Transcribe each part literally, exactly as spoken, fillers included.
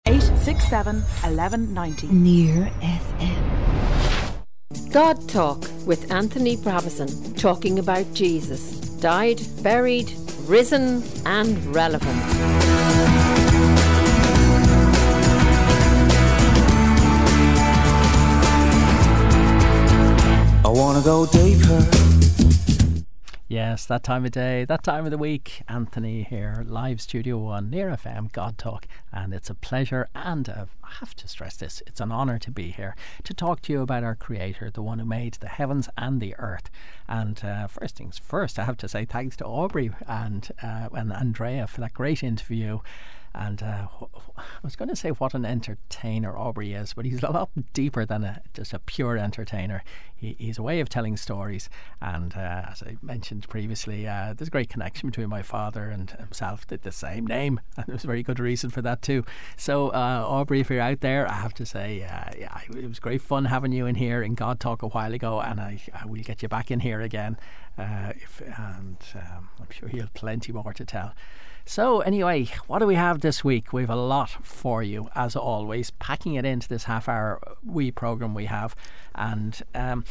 eight six seven, eleven ninety. Near F M. God Talk with Anthony Bravison, talking about Jesus, died, buried, risen and relevant. I wanna go deeper. Yes, that time of day, that time of the week. Anthony here, live Studio One, Near F M, God Talk, and it's a pleasure and uh, I have to stress this, it's an honour to be here to talk to you about our Creator, the one who made the heavens and the earth. And uh, first things first, I have to say thanks to Aubrey and uh, and Andrea for that great interview. And uh, I was going to say what an entertainer Aubrey is, but he's a lot deeper than a, just a pure entertainer. He, he's a way of telling stories, and uh, as I mentioned previously, uh, there's a great connection between my father and himself. They're the same name, and there's a very good reason for that too. So uh, Aubrey, if you're out there, I have to say uh, yeah, it was great fun having you in here in God Talk a while ago, and I, I will get you back in here again, uh, if, and um, I'm sure you'll have plenty more to tell. So anyway, what do we have this week? We have a lot for you, as always, packing it into this half hour wee programme we have. And um,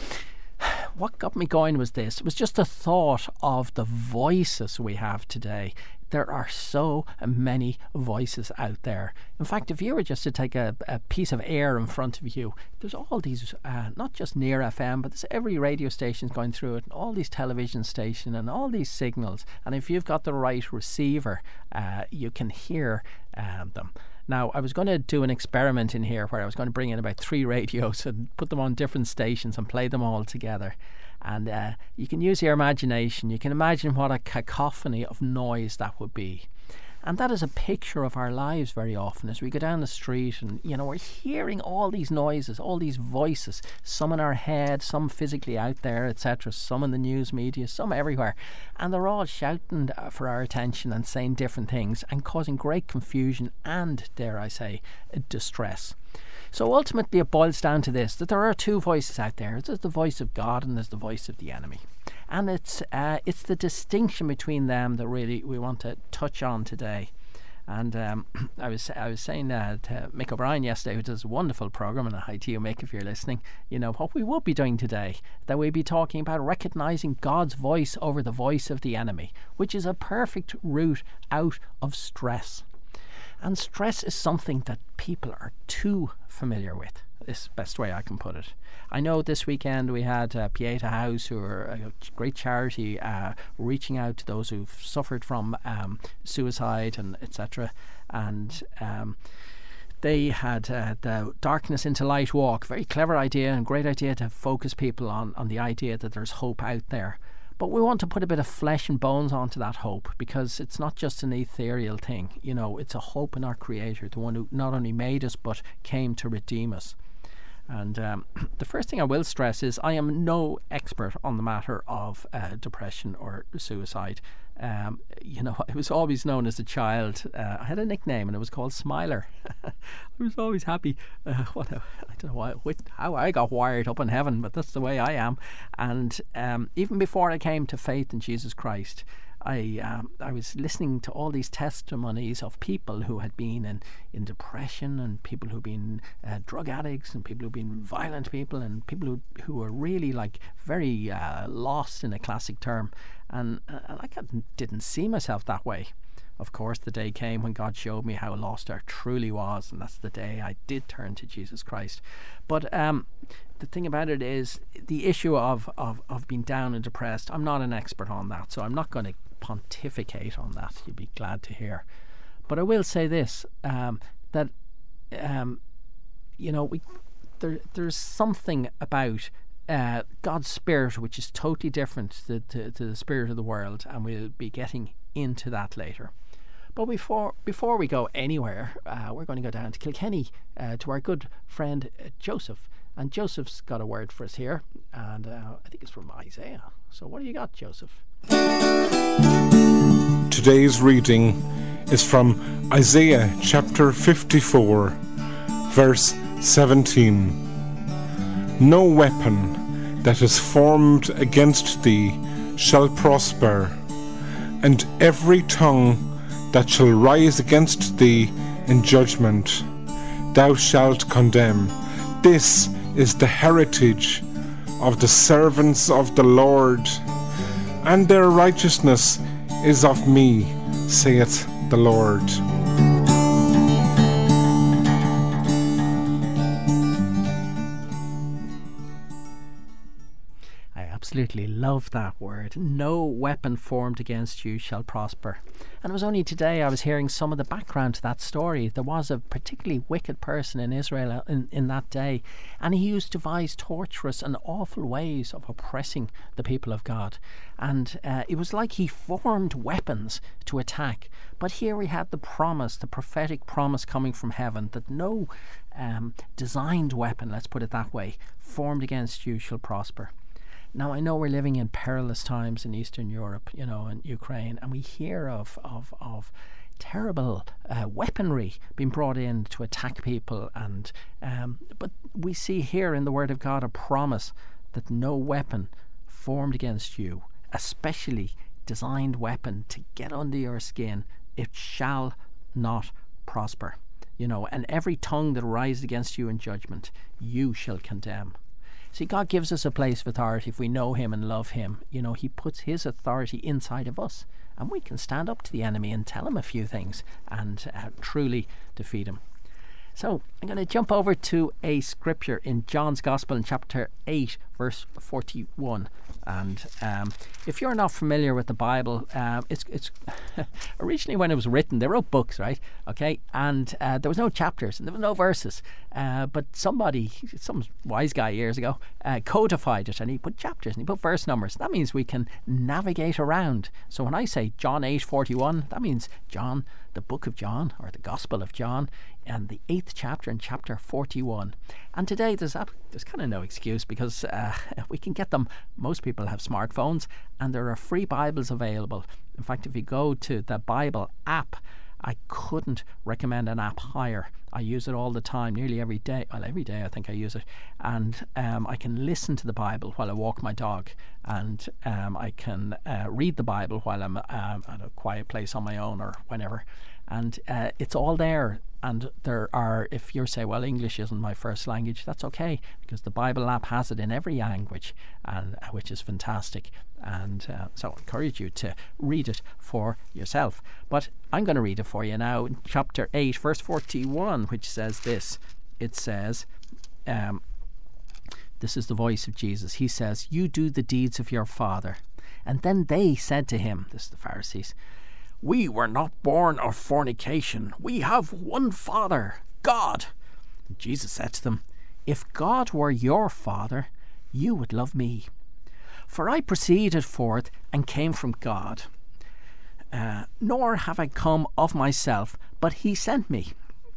what got me going was this. It was just a thought of the voices we have today. There are so many voices out there. In fact, if you were just to take a, a piece of air in front of you, there's all these, uh, not just Near F M, but there's every radio station's going through it, and all these television stations and all these signals. And if you've got the right receiver, uh, you can hear um, them. Now, I was going to do an experiment in here where I was going to bring in about three radios and put them on different stations and play them all together. And uh, you can use your imagination. You can imagine what a cacophony of noise that would be. And that is a picture of our lives very often as we go down the street and, you know, we're hearing all these noises, all these voices, some in our head, some physically out there, et cetera, some in the news media, some everywhere. And they're all shouting for our attention and saying different things and causing great confusion and, dare I say, distress. So ultimately it boils down to this, that there are two voices out there. There's the voice of God and there's the voice of the enemy. And it's uh, it's the distinction between them that really we want to touch on today. And um, I was I was saying uh, to Mick O'Brien yesterday, who does a wonderful programme, and hi to you, Mick, if you're listening, you know, what we would be doing today, that we'd be talking about recognising God's voice over the voice of the enemy, which is a perfect route out of stress. And stress is something that people are too familiar with. This is the best way I can put it. I know this weekend we had uh, Pieta House, who are a great charity, uh, reaching out to those who've suffered from um, suicide and et cetera. And um, they had uh, the Darkness into Light walk. Very clever idea and great idea to focus people on, on the idea that there's hope out there. But we want to put a bit of flesh and bones onto that hope, because it's not just an ethereal thing. You know, it's a hope in our Creator, the one who not only made us but came to redeem us. And um, the first thing I will stress is I am no expert on the matter of uh, depression or suicide. Um, you know, I was always known as a child. Uh, I had a nickname and it was called Smiler. I was always happy. Uh, what a, I don't know why, how I got wired up in heaven, but that's the way I am. And um, even before I came to faith in Jesus Christ, I um, I was listening to all these testimonies of people who had been in, in depression, and people who've been uh, drug addicts, and people who've been violent people, and people who who were really like very uh, lost, in a classic term. And, uh, and I didn't see myself that way. Of course, the day came when God showed me how lost I truly was, and that's the day I did turn to Jesus Christ. But um, the thing about it is, the issue of, of, of being down and depressed, I'm not an expert on that, so I'm not going to pontificate on that. You'd be glad to hear. But I will say this, um, that um, you know, we there there's something about uh, God's Spirit which is totally different to, to, to the spirit of the world, and we'll be getting into that later. But before before we go anywhere, uh, we're going to go down to Kilkenny uh, to our good friend uh, Joseph. And Joseph's got a word for us here, and uh, I think it's from Isaiah. So what do you got, Joseph? Today's reading is from Isaiah chapter fifty-four, verse seventeen. No weapon that is formed against thee shall prosper, and every tongue that shall rise against thee in judgment thou shalt condemn. This is the heritage of the servants of the Lord, and their righteousness is of me, saith the Lord. Absolutely love that word. No weapon formed against you shall prosper. And it was only today I was hearing some of the background to that story. There was a particularly wicked person in Israel in, in that day, and he used to devise torturous and awful ways of oppressing the people of God. And uh, it was like he formed weapons to attack. But here we had the promise, the prophetic promise coming from heaven, that no um, designed weapon, let's put it that way, formed against you shall prosper. Now, I know we're living in perilous times in Eastern Europe, you know, in Ukraine, and we hear of of, of terrible uh, weaponry being brought in to attack people. And um, but we see here in the Word of God a promise that no weapon formed against you, especially designed weapon to get under your skin, it shall not prosper. You know, and every tongue that rises against you in judgment, you shall condemn. See, God gives us a place of authority if we know Him and love Him. You know, He puts His authority inside of us, and we can stand up to the enemy and tell him a few things and uh, truly defeat him. So I'm going to jump over to a scripture in John's Gospel in chapter eight, verse forty-one. And um, if you're not familiar with the Bible, um, it's it's originally when it was written, they wrote books, right? Okay, and uh, there was no chapters and there was no verses. Uh, but somebody, some wise guy years ago, uh, codified it, and he put chapters and he put verse numbers. That means we can navigate around. So when I say John eight forty-one, that means John, the book of John, or the Gospel of John, and the eighth chapter in chapter forty-one. And today there's that, there's kind of no excuse, because uh, we can get them. Most people have smartphones, and there are free Bibles available. In fact, if you go to the Bible app, I couldn't recommend an app higher. I use it all the time, nearly every day. Well, every day I think I use it. And um, I can listen to the Bible while I walk my dog. And um, I can uh, read the Bible while I'm um, at a quiet place on my own or whenever. And uh, it's all there. And there are, if you say, well, English isn't my first language, that's okay, because the Bible app has it in every language, and uh, which is fantastic. And uh, so I encourage you to read it for yourself. But I'm going to read it for you now in chapter eight, verse forty-one, which says this. It says, um, this is the voice of Jesus. He says, "You do the deeds of your father." And then they said to him, this is the Pharisees, "We were not born of fornication. We have one Father, God." Jesus said to them, "If God were your Father, you would love me. For I proceeded forth and came from God. Uh, nor have I come of myself, but He sent me.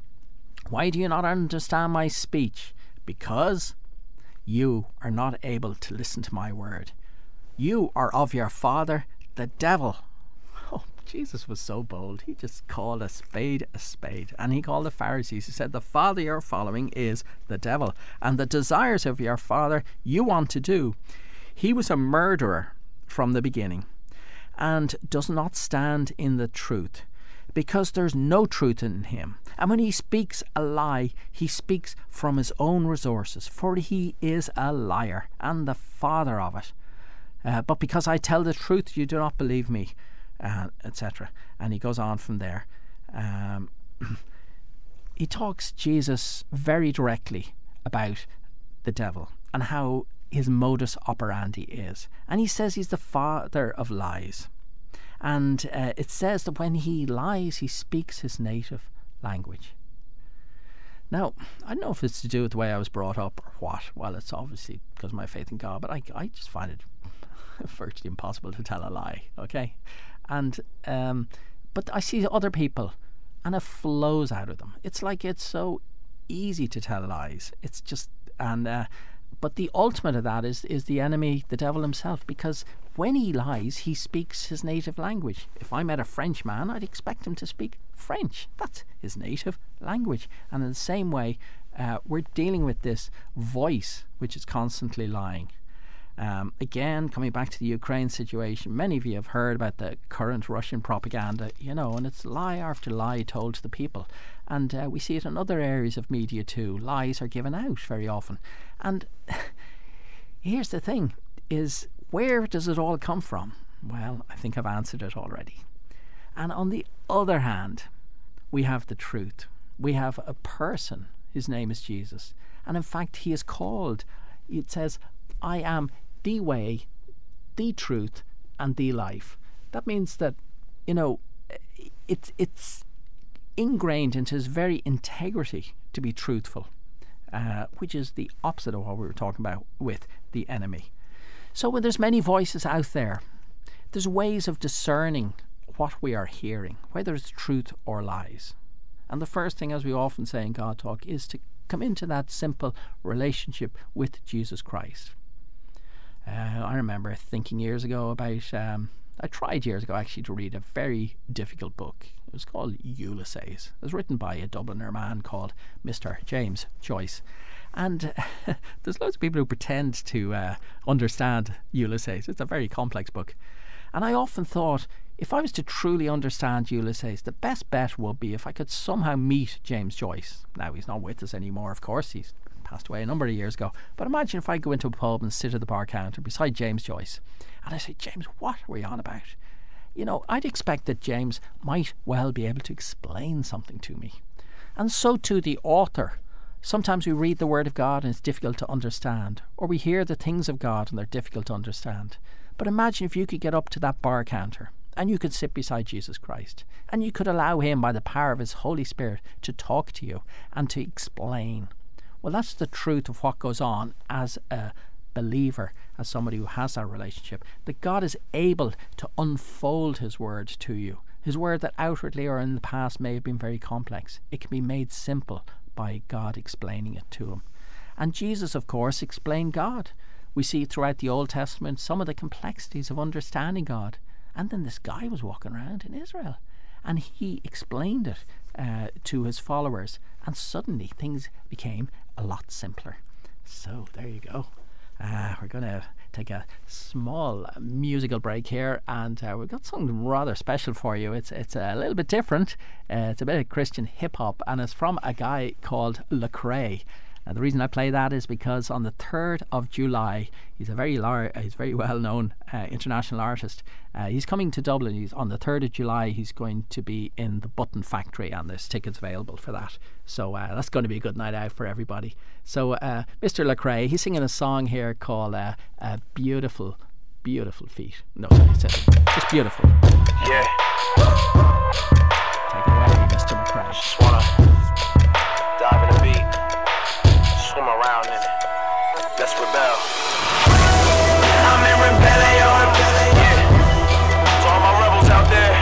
Why do you not understand my speech? Because you are not able to listen to my word. You are of your father, the devil." Oh, Jesus was so bold. He just called a spade a spade. And he called the Pharisees. He said, "The father you're following is the devil, and the desires of your father you want to do. He was a murderer from the beginning, and does not stand in the truth, because there's no truth in him. And when he speaks a lie, he speaks from his own resources, for he is a liar and the father of it. Uh, but because I tell the truth, you do not believe me," uh, et cetera. And he goes on from there. Um, he talks, Jesus, very directly about the devil and how his modus operandi is. And he says he's the father of lies. And uh, it says that when he lies, he speaks his native language. Now, I don't know if it's to do with the way I was brought up or what. Well, it's obviously because of my faith in God, but I, I just find it virtually impossible to tell a lie, okay? And um, but I see other people, and it flows out of them. It's like it's so easy to tell lies. It's just, and uh, but the ultimate of that is is the enemy, the devil himself, because when he lies, he speaks his native language. If I met a French man, I'd expect him to speak French. That's his native language. And in the same way, uh, we're dealing with this voice which is constantly lying. Um, again, coming back to the Ukraine situation, many of you have heard about the current Russian propaganda, you know, and it's lie after lie told to the people. And uh, we see it in other areas of media too. Lies are given out very often. And here's the thing, is where does it all come from? Well, I think I've answered it already. And on the other hand, we have the truth. We have a person. His name is Jesus. And in fact, he is called, it says, I am the way, the truth, and the life. That means that, you know, it's it's ingrained into his very integrity to be truthful, uh, which is the opposite of what we were talking about with the enemy. So when there's many voices out there, there's ways of discerning what we are hearing, whether it's truth or lies. And the first thing, as we often say in God Talk, is to come into that simple relationship with Jesus Christ. Uh, I remember thinking years ago about, um, I tried years ago actually to read a very difficult book. It was called Ulysses. It was written by a Dubliner man called Mister James Joyce. And uh, there's loads of people who pretend to uh, understand Ulysses. It's a very complex book. And I often thought, if I was to truly understand Ulysses, the best bet would be if I could somehow meet James Joyce. Now, he's not with us anymore, of course. He's passed away a number of years ago. But imagine if I go into a pub and sit at the bar counter beside James Joyce. And I say, James, what are we on about? You know, I'd expect that James might well be able to explain something to me. And so too the author. Sometimes we read the Word of God and it's difficult to understand. Or we hear the things of God and they're difficult to understand. But imagine if you could get up to that bar counter and you could sit beside Jesus Christ and you could allow him, by the power of his Holy Spirit, to talk to you and to explain. Well, that's the truth of what goes on as a believer, as somebody who has that relationship, that God is able to unfold his word to you. His word that outwardly or in the past may have been very complex. It can be made simple by God explaining it to him. And Jesus, of course, explained God. We see throughout the Old Testament some of the complexities of understanding God. And then this guy was walking around in Israel and he explained it uh, to his followers, and suddenly things became a lot simpler. So there you go. Uh, we're going to take a small musical break here, and uh, we've got something rather special for you. It's it's a little bit different. Uh, it's a bit of Christian hip hop, and it's from a guy called Lecrae. And the reason I play that is because on the third of July, he's a very lar- he's a very well-known uh, international artist. Uh, he's coming to Dublin. He's on the third of July. He's going to be in the Button Factory, and there's tickets available for that. So uh, that's going to be a good night out for everybody. So uh, Mister Lecrae, he's singing a song here called uh, uh, "Beautiful, Beautiful Feet." No, sorry, it's just beautiful. Yeah. Take it away, Mister Lecrae. Just wanna dive in the beat. Swim around in it. Let's rebel. I'm in rebellion. Yeah. To all my rebels out there.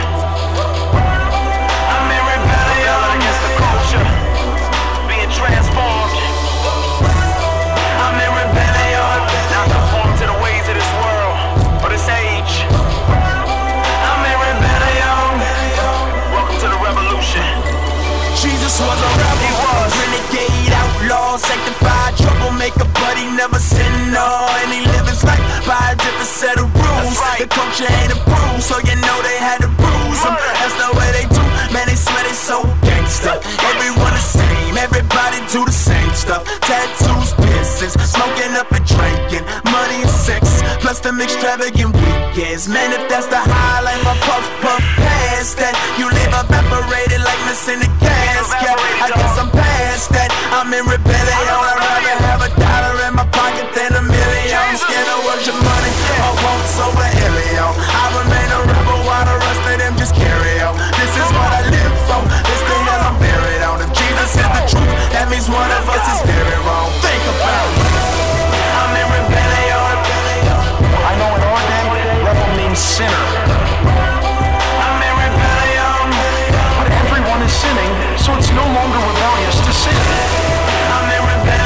I'm in rebellion against the culture. Being transformed. I'm in rebellion. Not conform to the ways of this world or this age. I'm in rebellion. Welcome to the revolution. Jesus was a rebel. He was. Renegade, outlaw, sanctified, troublemaker, but he never sinned, no. And he lived his life by a different set of rules. Right. The culture ain't approved, so you know they had to bruise him. That's the way they do, man, they swear they so gangsta. Everyone the same, everybody do the same stuff. Tattoos, piercings, smoking up and drinking, money and sex, plus them extravagant weekends. Man, if that's the highlight, my puff puff past that. You live evaporated like missing the casket. I guess I'm past that. I'm in rebellion. I'd rather have a dollar in my pocket than a million. I'm scared of what your money or wants over Elio. I remain a rebel while the rest of them just carry on. This is what I live for. This the hell I'm buried on. If Jesus is the truth, that means one of us is very wrong. Think about it. I'm in rebellion. I know in our day, rebel means sinner. I'm in rebellion. But everyone is sinning, so it's no longer rebellious to sin. I'm in rebellion.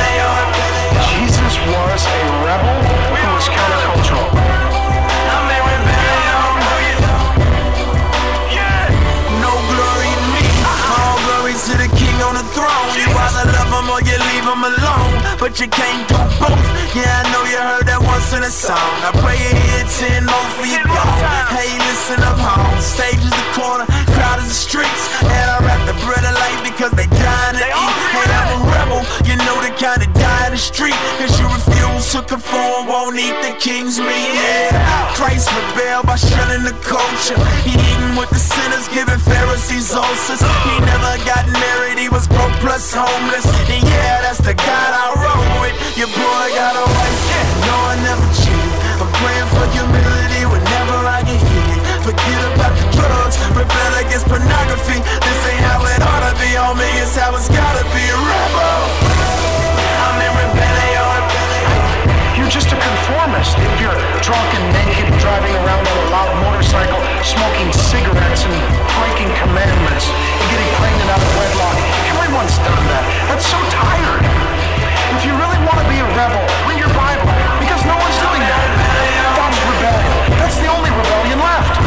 love them or you leave them alone, but you can't do both. Yeah, I know you heard that once in a song. I pray you hear it ten more for you gone. Hey, listen up home. Stage is the corner, crowd is the streets, and I rap the bread of life because they dying to eat. And I'm a rebel, you know the kind of die in the street, cause you refuse to conform, won't eat the king's meat. Yeah, Christ rebelled by shunning the culture. He eating with the sinners, giving Pharisees ulcers. He never got married, he was broke plus homeless. And yeah, that's the God I roll with. Your boy got a wife, no, I never cheated. I'm praying for humility whenever I get heated. Forget about the drugs, rebel against pornography. This ain't how it ought to be, homie, it's how it's gotta be. A rebel, I'm in rebellion. You're just a conformist if you're drunk and naked, driving around on a loud motorcycle, smoking cigarettes and breaking commandments, and getting pregnant out of wedlock. Everyone's done that. That's so tired. If you really want to be a rebel, read your Bible, because no one's doing that. That's rebellion. That's the only rebellion left.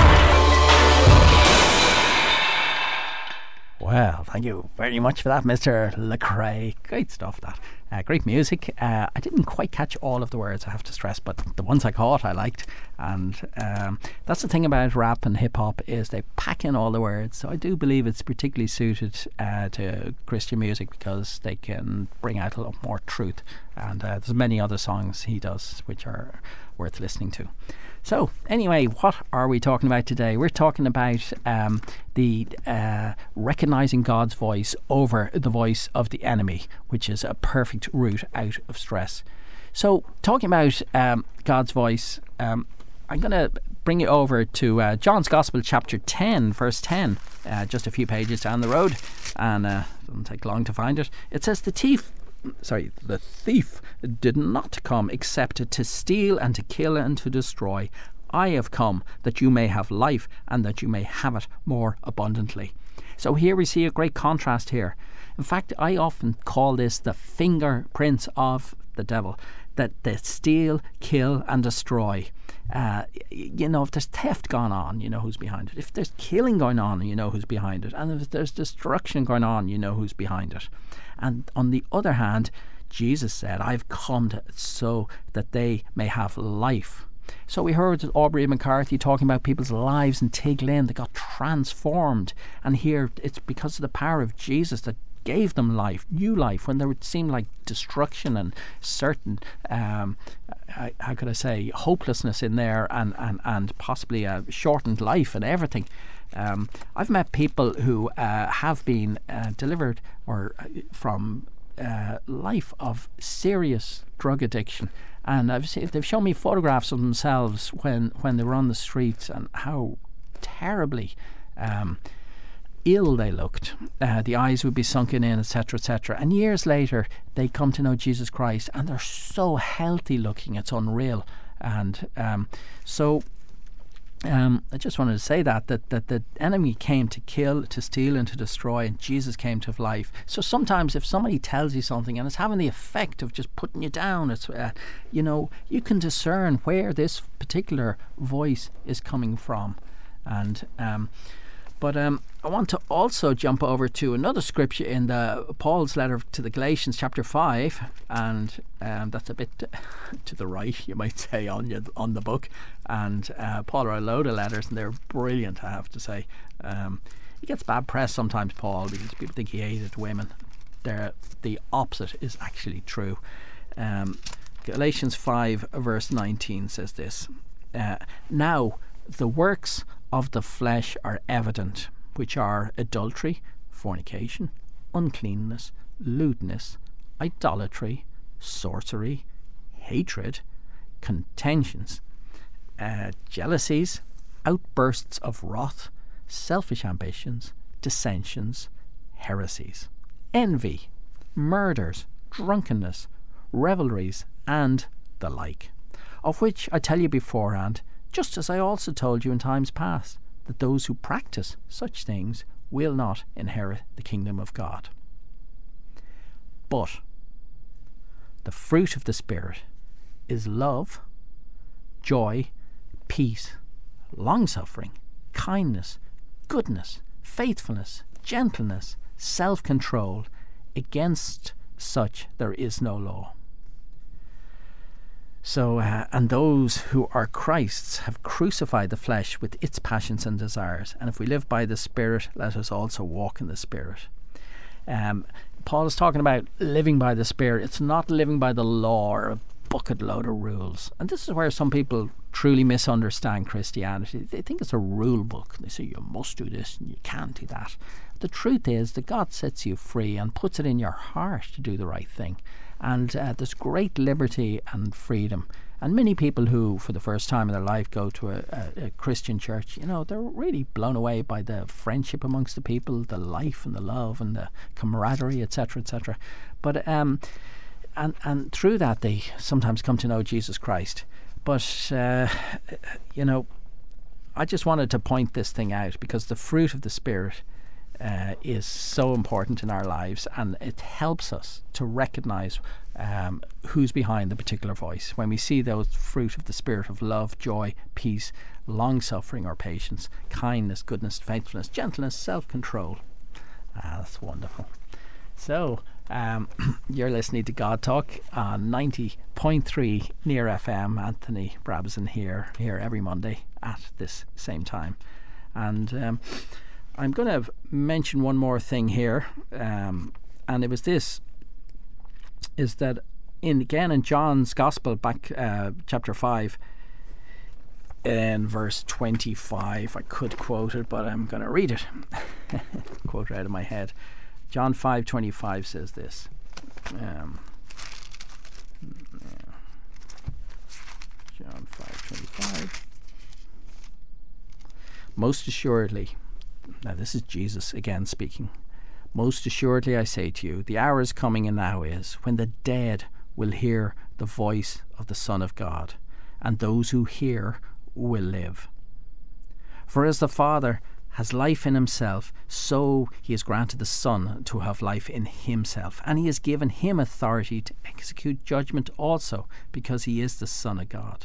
Well, thank you very much for that, Mister Lecrae. Great stuff, that. Uh, great music. Uh, I didn't quite catch all of the words, I have to stress, but the ones I caught I liked. And um, that's the thing about rap and hip-hop, is they pack in all the words. So I do believe it's particularly suited uh, to Christian music, because they can bring out a lot more truth. And uh, there's many other songs he does which are worth listening to. So, anyway, what are we talking about today? We're talking about um, the uh, recognising God's voice over the voice of the enemy, which is a perfect route out of stress. So, talking about um, God's voice, um, I'm going to bring you over to uh, John's Gospel, chapter ten, verse ten, uh, just a few pages down the road, and uh, it doesn't take long to find it. It says, the thief Sorry, the thief did not come except to steal and to kill and to destroy. I have come that you may have life, and that you may have it more abundantly. So here we see a great contrast here. In fact, I often call this the fingerprints of the devil, that they steal, kill and destroy. Uh, you know, if there's theft going on, you know who's behind it. If there's killing going on, you know who's behind it. And if there's destruction going on, you know who's behind it. And on the other hand, Jesus said, I've come to, so that they may have life. So we heard Aubrey McCarthy talking about people's lives in Tig Lynn that got transformed. And here it's because of the power of Jesus that gave them life, new life, when there would seem like destruction and certain, um, how could I say, hopelessness in there, and, and, and possibly a shortened life and everything. Um, I've met people who uh, have been uh, delivered or uh, from uh, life of serious drug addiction, and I've seen, they've shown me photographs of themselves when, when they were on the streets, and how terribly um, ill they looked. Uh, the eyes would be sunken in, etc, etc. And years later, they come to know Jesus Christ, and they're so healthy looking, it's unreal. And um, so Um, I just wanted to say that, that that the enemy came to kill, to steal and to destroy, and Jesus came to have life. So sometimes if somebody tells you something and it's having the effect of just putting you down, it's uh, you know, you can discern where this particular voice is coming from. And um, but um, I want to also jump over to another scripture in the Paul's letter to the Galatians, chapter five, and um, that's a bit to the right, you might say, on your, on the book. And uh, Paul wrote a load of letters, and they're brilliant, I have to say. Um, he gets bad press sometimes, Paul, because people think he hated women. They're, the opposite is actually true. Um, Galatians five, verse nineteen says this: uh, Now the works of the flesh are evident, which are adultery, fornication, uncleanness, lewdness, idolatry, sorcery, hatred, contentions, uh, jealousies, outbursts of wrath, selfish ambitions, dissensions, heresies, envy, murders, drunkenness, revelries, and the like, of which I tell you beforehand, just as I also told you in times past, that those who practice such things will not inherit the kingdom of God. But the fruit of the Spirit is love, joy, peace, long-suffering, kindness, goodness, faithfulness, gentleness, self-control. Against such there is no law. So, uh, and those who are Christ's have crucified the flesh with its passions and desires. And if we live by the Spirit, let us also walk in the Spirit. Um, Paul is talking about living by the Spirit. It's not living by the law or a bucket load of rules. And this is where some people truly misunderstand Christianity. They think it's a rule book. They say you must do this and you can't do that. The truth is that God sets you free and puts it in your heart to do the right thing. And uh, there's great liberty and freedom. And many people who, for the first time in their life, go to a, a, a Christian church, you know, they're really blown away by the friendship amongst the people, the life and the love and the camaraderie, et cetera, et cetera. But um, and and through that, they sometimes come to know Jesus Christ. But uh, you know, I just wanted to point this thing out because the fruit of the Spirit Uh, is so important in our lives, and it helps us to recognise um, who's behind the particular voice. When we see those fruit of the Spirit of love, joy, peace, long-suffering or patience, kindness, goodness, faithfulness, gentleness, self-control. Ah, that's wonderful. So, um, you're listening to God Talk on ninety point three Near F M. Anthony Brabazon here, here every Monday at this same time. And Um, I'm going to mention one more thing here, um, and it was this, is that in again in John's Gospel, back uh, chapter five, in verse twenty-five, I could quote it, but I'm going to read it. Quote it out of my head. John five twenty-five says this. Um, John five twenty-five. Most assuredly. Now this is Jesus again speaking. Most assuredly I say to you, the hour is coming and now is, when the dead will hear the voice of the Son of God, and those who hear will live. For as the Father has life in himself, so he has granted the Son to have life in himself, and he has given him authority to execute judgment also, because he is the Son of God.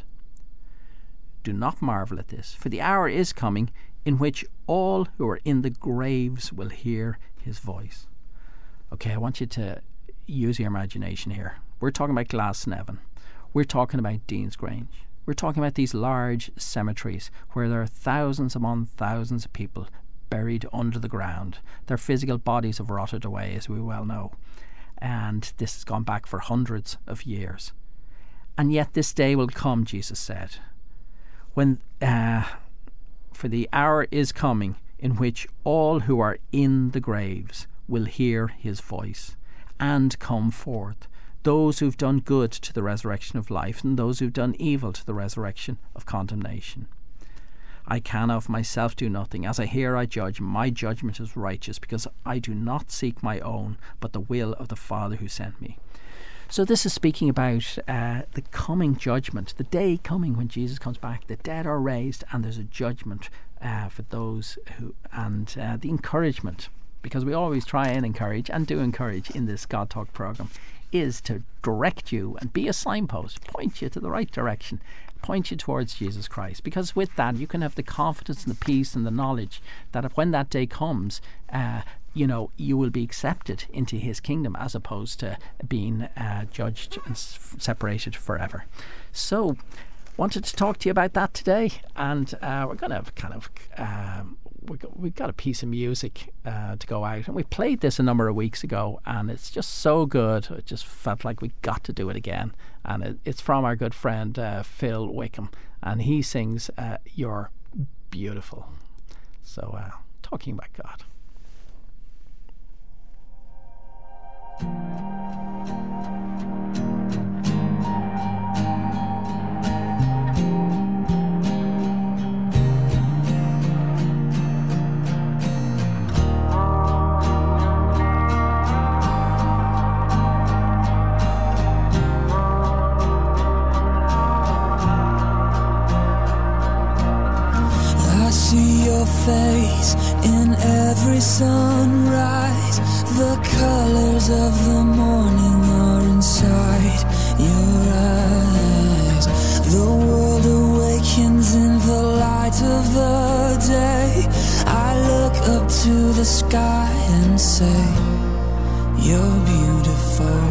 Do not marvel at this, for the hour is coming in which all who are in the graves will hear his voice. Okay, I want you to use your imagination here. We're talking about Glasnevin. We're talking about Dean's Grange. We're talking about these large cemeteries where there are thousands upon thousands of people buried under the ground. Their physical bodies have rotted away, as we well know. And this has gone back for hundreds of years. And yet this day will come, Jesus said, when... Uh, For the hour is coming in which all who are in the graves will hear his voice and come forth, those who've done good to the resurrection of life, and those who've done evil to the resurrection of condemnation. I can of myself do nothing. As I hear, I judge. My judgment is righteous, because I do not seek my own, but the will of the Father who sent me. So this is speaking about uh, the coming judgment, the day coming when Jesus comes back. The dead are raised, and there's a judgment uh, for those who, and uh, the encouragement, because we always try and encourage, and do encourage in this God Talk program, is to direct you and be a signpost, point you to the right direction, point you towards Jesus Christ. Because with that, you can have the confidence and the peace and the knowledge that when that day comes, uh, you know, you will be accepted into his kingdom, as opposed to being uh, judged and s- separated forever. So, wanted to talk to you about that today, and uh, we're going to kind of um, we got, we got a piece of music uh, to go out, and we played this a number of weeks ago, and it's just so good. It just felt like we got to do it again, and it, it's from our good friend uh, Phil Wickham, and he sings uh, "You're Beautiful." So, uh, talking about God. I see your face in every sunrise. The colors of the morning are inside your eyes. The world awakens in the light of the day. I look up to the sky and say, You're beautiful.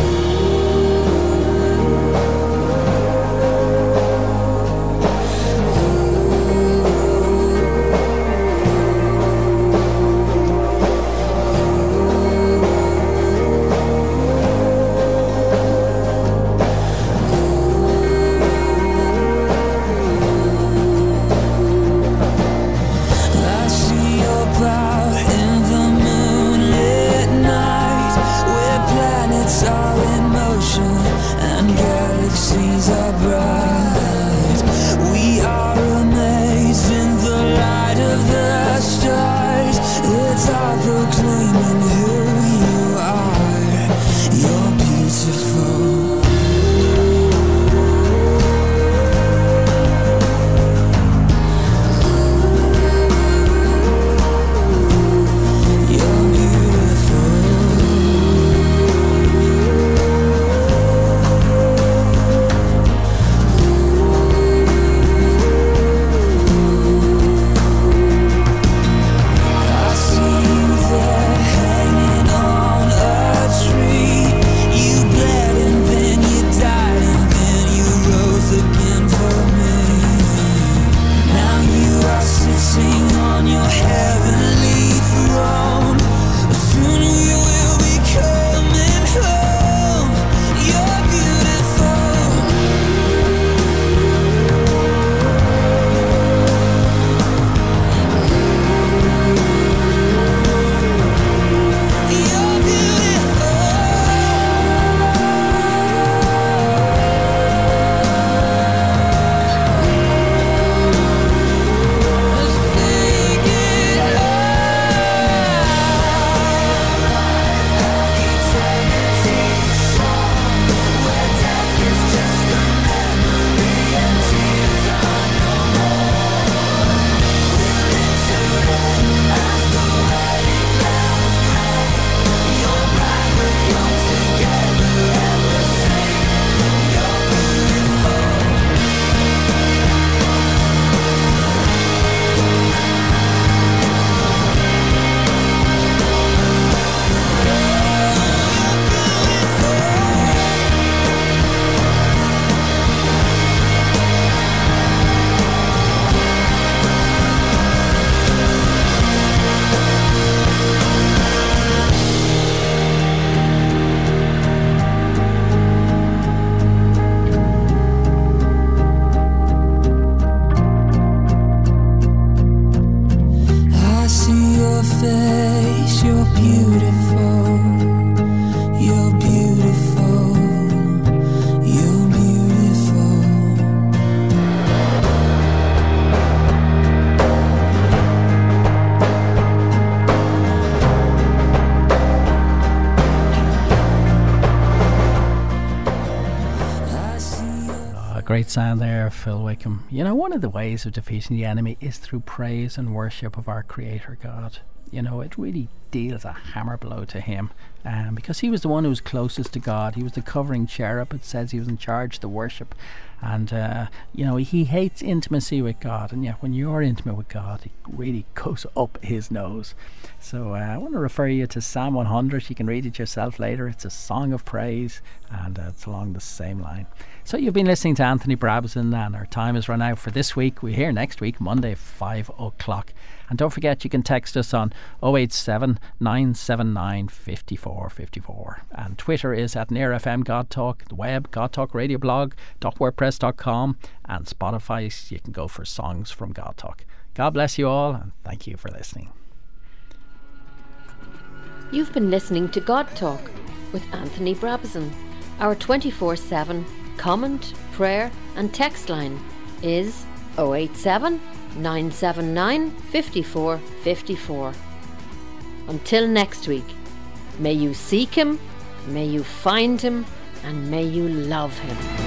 Great sound there, Phil Wickham. You know, one of the ways of defeating the enemy is through praise and worship of our Creator God. You know, it really deals a hammer blow to him, um, because he was the one who was closest to God. He was the covering cherub. It says he was in charge of the worship, and uh, you know, he hates intimacy with God, and yet when you're intimate with God, it really goes up his nose. So uh, I want to refer you to Psalm one hundred. You can read it yourself later. It's a song of praise, and uh, it's along the same line. So you've been listening to Anthony Brabazon, and our time has run out for this week. We're here next week, Monday, five o'clock. And don't forget, you can text us on oh eight seven, nine seven nine, five four five four. And Twitter is at Near F M God Talk. The web, God Talk Radio Blog, .wordpress dot com. And Spotify, you can go for songs from God Talk. God bless you all, and thank you for listening. You've been listening to God Talk with Anthony Brabazon. Our twenty-four seven comment, prayer and text line is oh eight seven, nine seven nine, five four five four. Until next week, may you seek him, may you find him, and may you love him.